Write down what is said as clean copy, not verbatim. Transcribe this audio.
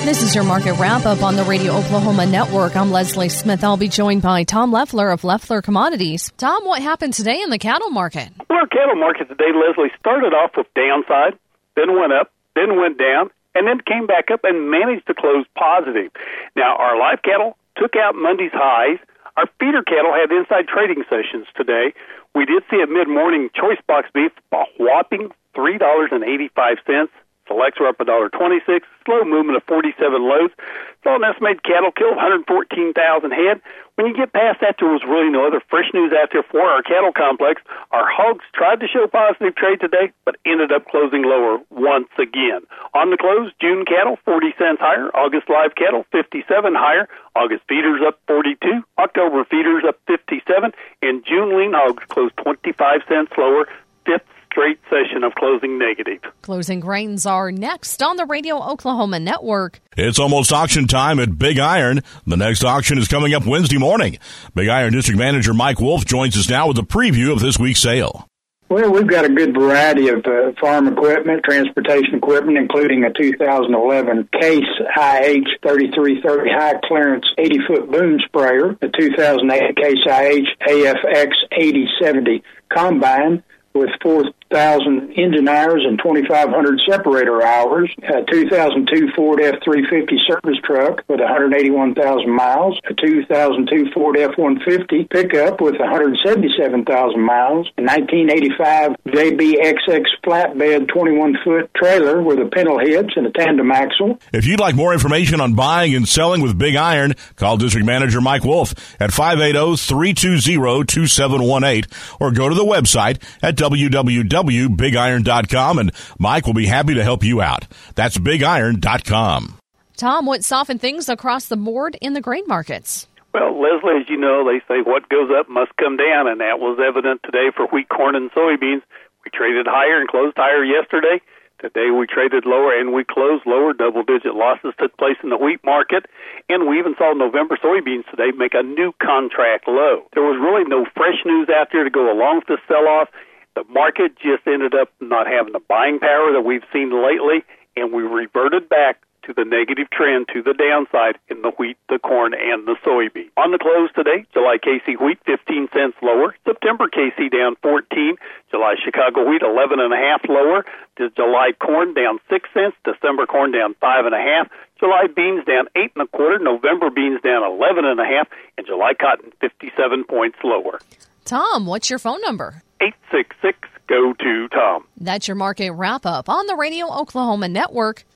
This is your market wrap-up on the Radio Oklahoma Network. I'm Leslie Smith. I'll be joined by Tom Leffler of Leffler Commodities. Tom, what happened today in the cattle market? Well, our cattle market today, Leslie, started off with downside, then went up, then went down, and then came back up and managed to close positive. Now, our live cattle took out Monday's highs. Our feeder cattle had inside trading sessions today. We did see a mid-morning choice box beef, a whopping $3.85. Selects were up $1.26. Slow movement of 47 loads. So an estimated cattle kill of 114,000 head. When you get past that, there was really no other fresh news out there for our cattle complex. Our hogs tried to show positive trade today, but ended up closing lower once again. On the close, June cattle 40 cents higher. August live cattle 57 higher. August feeders up 42. October feeders up 57. And June lean hogs closed 25 cents lower. Fifth straight session of closing negative. Closing grains are next on the Radio Oklahoma Network. It's almost auction time at Big Iron. The next auction is coming up Wednesday morning. Big Iron District Manager Mike Wolf joins us now with a preview of this week's sale. Well, we've got a good variety of farm equipment, transportation equipment, including a 2011 Case IH 3330 high clearance 80-foot boom sprayer, a 2008 Case IH AFX 8070 combine, with 4,000 engine hours and 2,500 separator hours, a 2002 Ford F-350 service truck with 181,000 miles, a 2002 Ford F-150 pickup with 177,000 miles, a 1985 JBXX flatbed 21-foot trailer with a pintle hitch and a tandem axle. If you'd like more information on buying and selling with Big Iron, call District Manager Mike Wolf at 580-320-2718 or go to the website at www.bigiron.com, and Mike will be happy to help you out. That's bigiron.com. Tom, what softened things across the board in the grain markets? Well, Leslie, as you know, they say what goes up must come down, and that was evident today for wheat, corn, and soybeans. We traded higher and closed higher yesterday. Today we traded lower and we closed lower. Double-digit losses took place in the wheat market, and we even saw November soybeans today make a new contract low. There was really no fresh news out there to go along with the sell-off. The market just ended up not having the buying power that we've seen lately, and we reverted back to the negative trend to the downside in the wheat, the corn, and the soybean. On the close today, July KC wheat 15 cents lower. September KC down 14. July Chicago wheat 11.5 lower. July corn down 6 cents. December corn down 5.5. July beans down 8.25. November beans down 11.5. And July cotton 57 points lower. Tom, what's your phone number? 866-GO-TO-TOM. That's your market wrap-up on the Radio Oklahoma Network.